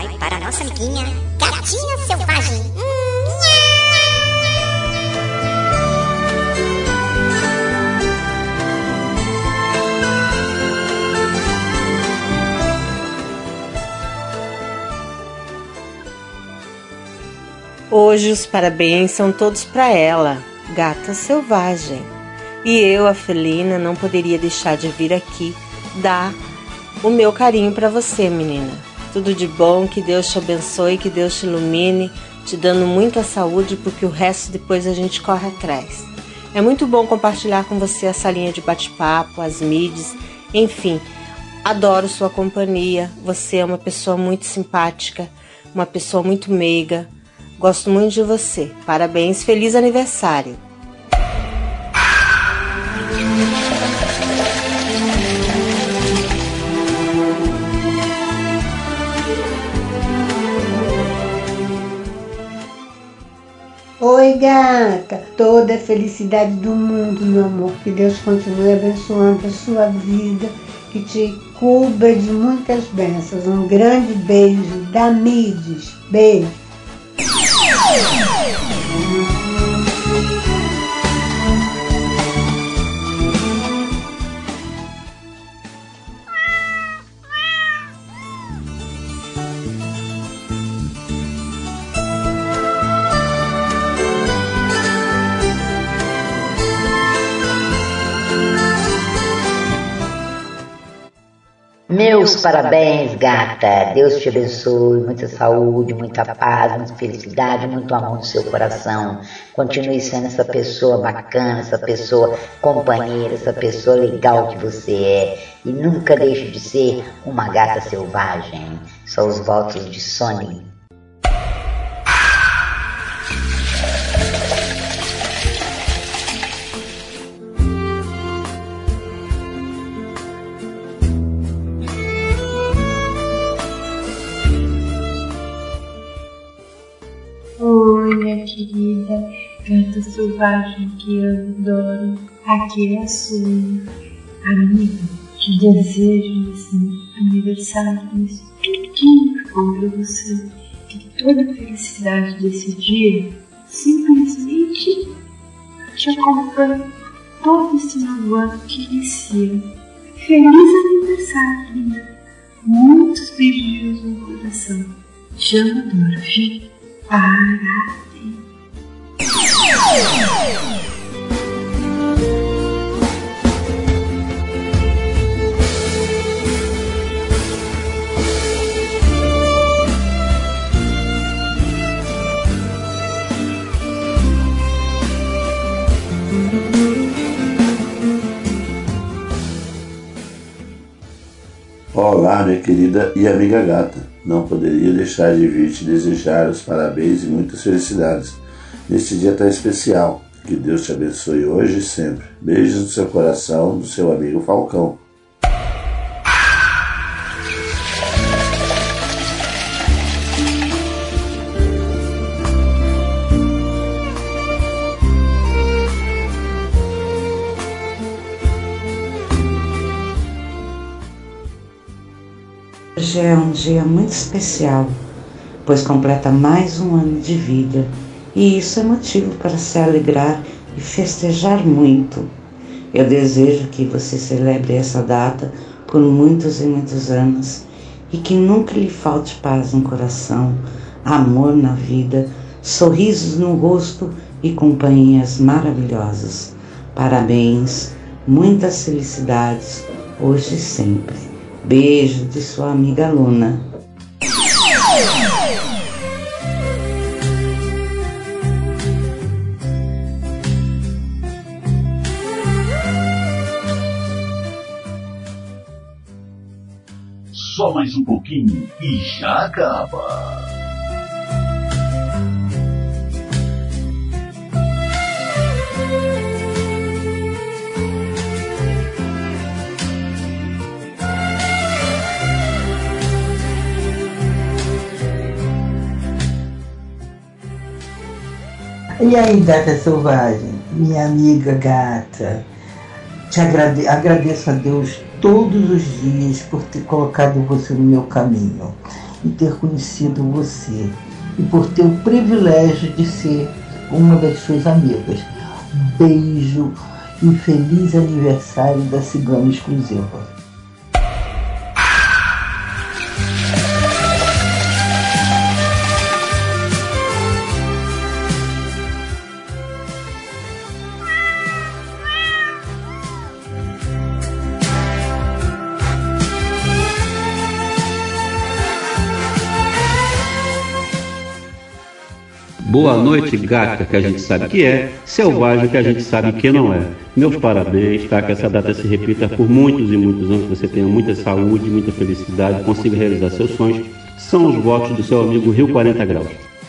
vai para a nossa amiguinha Gatinha Selvagem. Hoje os parabéns são todos para ela, Gata Selvagem. E eu, a felina, não poderia deixar de vir aqui dar o meu carinho para você, menina. Tudo de bom, que Deus te abençoe, que Deus te ilumine, te dando muita saúde, porque o resto depois a gente corre atrás. É muito bom compartilhar com você essa linha de bate-papo, as mídias, enfim. Adoro sua companhia, você é uma pessoa muito simpática, uma pessoa muito meiga. Gosto muito de você. Parabéns, feliz aniversário. Oi, gata. Toda a felicidade do mundo, meu amor. Que Deus continue abençoando a sua vida, que te cubra de muitas bênçãos. Um grande beijo da Mides. Beijo. Meus parabéns, gata. Deus te abençoe, muita saúde, muita paz, muita felicidade, muito amor no seu coração. Continue sendo essa pessoa bacana, essa pessoa companheira, essa pessoa legal que você é. E nunca deixe de ser uma gata selvagem. São os votos de Sony. Oi, minha querida gata selvagem que eu adoro. Aqui é a sua amiga. Te desejo esse aniversário, isso tudinho bom pra você. Que toda a felicidade desse dia simplesmente te acompanhe todo esse novo ano que inicia. Feliz aniversário, linda. Muitos beijos no coração. Te adoro, viu? Parabéns. Olá, minha querida e amiga gata. Não poderia deixar de vir te desejar os parabéns e muitas felicidades neste dia tão especial. Que Deus te abençoe hoje e sempre. Beijos no seu coração, do seu amigo Falcão. Hoje é um dia muito especial, pois completa mais um ano de vida, e isso é motivo para se alegrar e festejar muito. Eu desejo que você celebre essa data por muitos e muitos anos, e que nunca lhe falte paz no coração, amor na vida, sorrisos no rosto e companhias maravilhosas. Parabéns, muitas felicidades, hoje e sempre. Beijo de sua amiga Luna. Só mais um pouquinho e já acaba. E aí, gata selvagem, minha amiga gata, agradeço a Deus todos os dias por ter colocado você no meu caminho. em ter conhecido você e por ter o privilégio de ser uma das suas amigas. Beijo e feliz aniversário da Cigana Exclusiva. Boa noite, gata, que a gente sabe que é, selvagem, que a gente sabe que não é. Meus parabéns, tá? Que essa data se repita por muitos e muitos anos, que você tenha muita saúde, muita felicidade, consiga realizar seus sonhos. São os votos do seu amigo Rio 40 Graus.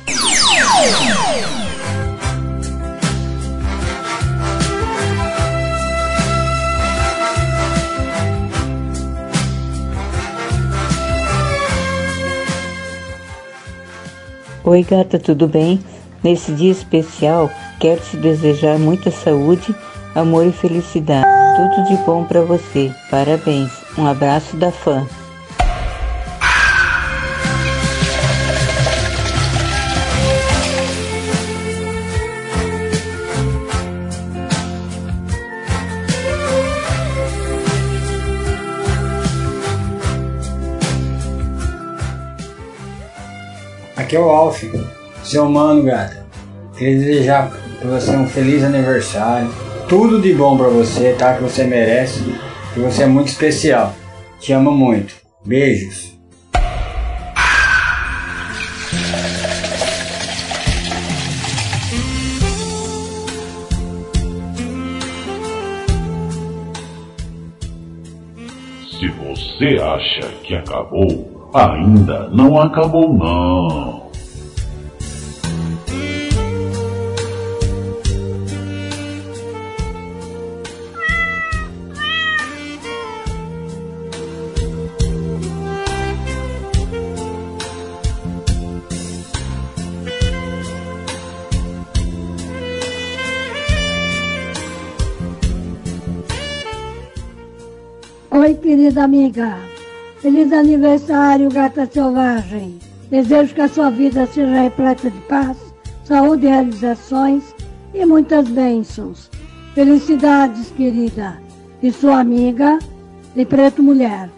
Oi, gata, tudo bem? Nesse dia especial, quero te desejar muita saúde, amor e felicidade. Tudo de bom pra você. Parabéns. Um abraço da fã. Aqui é o Alf, seu mano, gata. Queria desejar pra você um feliz aniversário. Tudo de bom pra você, tá? Que você merece. Que você é muito especial. Te amo muito. Beijos. Se você acha que acabou, ainda não acabou não. Oi, querida amiga. Feliz aniversário, gata selvagem. Desejo que a sua vida seja repleta de paz, saúde e realizações e muitas bênçãos. Felicidades, querida. De sua amiga, de Preto Mulher.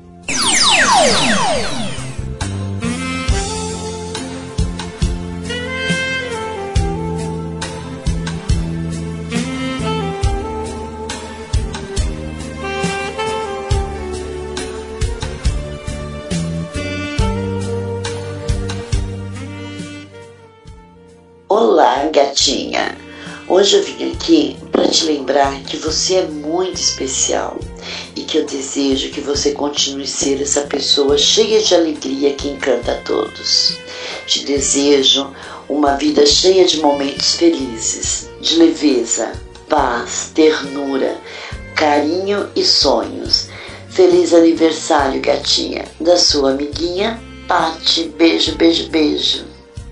Olá, gatinha! Hoje eu vim aqui para te lembrar que você é muito especial e que eu desejo que você continue a ser essa pessoa cheia de alegria que encanta a todos. Te desejo uma vida cheia de momentos felizes, de leveza, paz, ternura, carinho e sonhos. Feliz aniversário, gatinha, da sua amiguinha Pati. Beijo, beijo, beijo.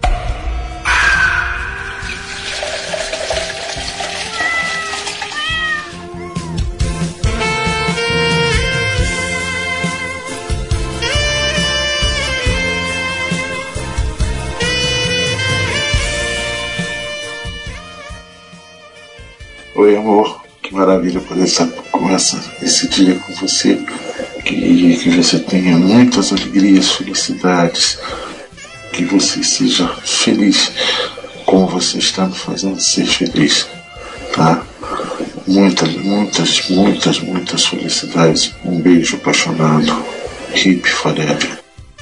Oi, amor, que maravilha poder estar esse dia com você, que você tenha muitas alegrias, felicidades, que você seja feliz como você está me fazendo ser feliz, tá? Muitas felicidades, um beijo apaixonado, Hip Forever.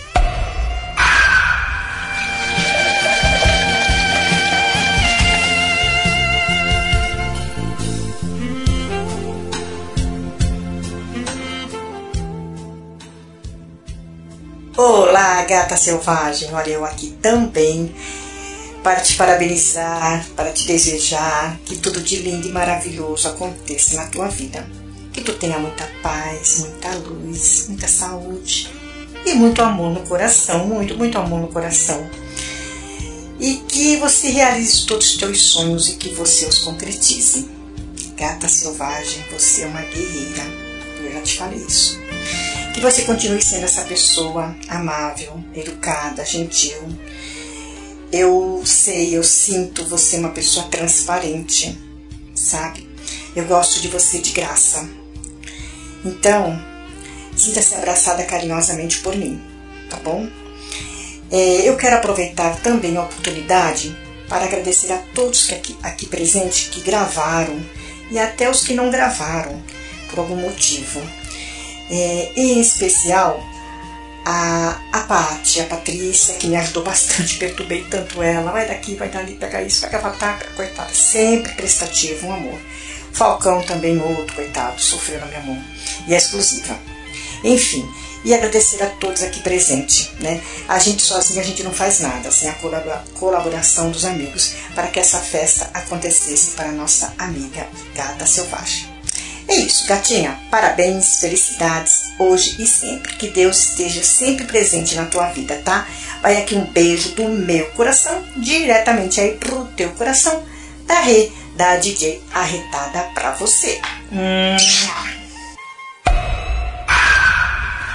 Olá, gata selvagem, olha eu aqui também para te parabenizar, para te desejar que tudo de lindo e maravilhoso aconteça na tua vida. Que tu tenha muita paz, muita luz, muita saúde e muito amor no coração, muito amor no coração. E que você realize todos os teus sonhos e que você os concretize. Gata selvagem, você é uma guerreira, eu já te falei isso. Que você continue sendo essa pessoa amável, educada, gentil. Eu sei, eu sinto você uma pessoa transparente, sabe? Eu gosto de você de graça. Então, sinta-se abraçada carinhosamente por mim, tá bom? Eu quero aproveitar também a oportunidade para agradecer a todos que aqui presentes que gravaram e até os que não gravaram por algum motivo. Em especial a Paty, a Patrícia, que me ajudou bastante, perturbei tanto ela, vai daqui, vai dali, pega isso, pega batata, coitada, sempre prestativo, um amor. Falcão também, outro, coitado, sofreu na minha mão, e é exclusiva. Enfim, e agradecer a todos aqui presentes, né? A gente sozinha, a gente não faz nada, sem a colaboração dos amigos, para que essa festa acontecesse para a nossa amiga Gata Selvagem. É isso, gatinha. Parabéns, felicidades, hoje e sempre. Que Deus esteja sempre presente na tua vida, tá? Vai aqui um beijo do meu coração, diretamente aí pro teu coração, da DJ Arretada pra você.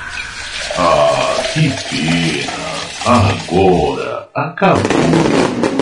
Ah, que pena. Agora acabou.